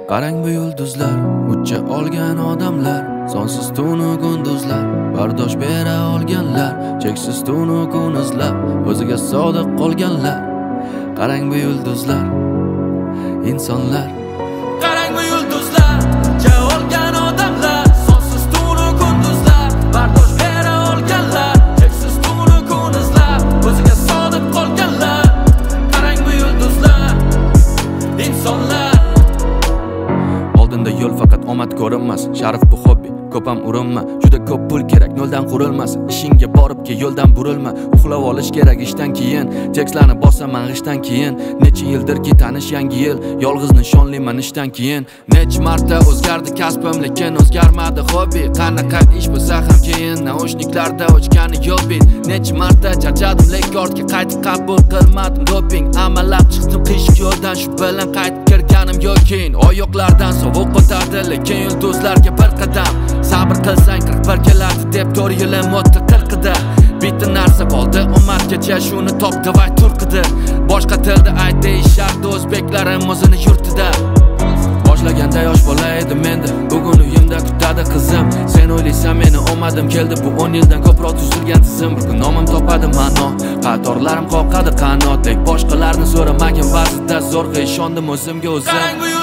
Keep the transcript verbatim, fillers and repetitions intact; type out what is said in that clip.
Qarang bu yulduzlar, ucha olgan odamlar, sonsiz tunu kunduzlar, bardosh bera olganlar, cheksiz tunu kun izlab, o'ziga sodiq qolganlar. Qarang bu yulduzlar, insonlar. Qarang bu yulduzlar, ucha olgan odamlar, sonsiz tunu kunduzlar, bardosh bera olganlar, cheksiz tunu kun izlab, o'ziga sodiq qolganlar. Qarang bu yulduzlar, insonlar. Oldinda yo'l faqat omad ko'rinmas, sharif bu hobbi, ko'p ham urinma. Juda ko'p pul kerak, noldan qurilmas. Ishingga borib ke yo'ldan burilma. Uxlab olish kerak ishdan keyin, tekstlarni bosaman g'ishdan keyin. Necha yildirki tanish yangi yil, yolg'iz nishonliman ishdan keyin. Necha marta o'zgardi kasbim, lekin o'zgarmadi hobbi. Qanaqa ish bo'lsa ham keyin naushniklarda o'chgani yo'q bit. Necha marta charchadim, lekin ortga qaytib qabul qilmadim doping. Amallab chiqdim qiyshiq yo'ldan, shu bilan qaytib kirganim yo'q keyin. Oyoqlardan sovuq o'tadi, lekin yulduzlarga bir qadam. Sabr qilsang qirq bir keladi deb to'rt yilim o'tdi qirqida. Bitta narsa qoldi ummatgacha, shuni topdi va turqidi. Boshqa tilda ayt deyishardi o'zbeklarim o'zini yurtida. Boshlaganda yosh bola edim endi, bugun uyimda kutadi qizim. Sen o'ylaysan meni olmadim, keldi bu o'n yildan ko'proq tuzilgan tizim. Bir kun nomim topadi ma'no, qatorlarim qoqadi qanot. Lek boshqalarni so'ramagin, ba'zida zo'rg'a ishondim o'zimga o'zim.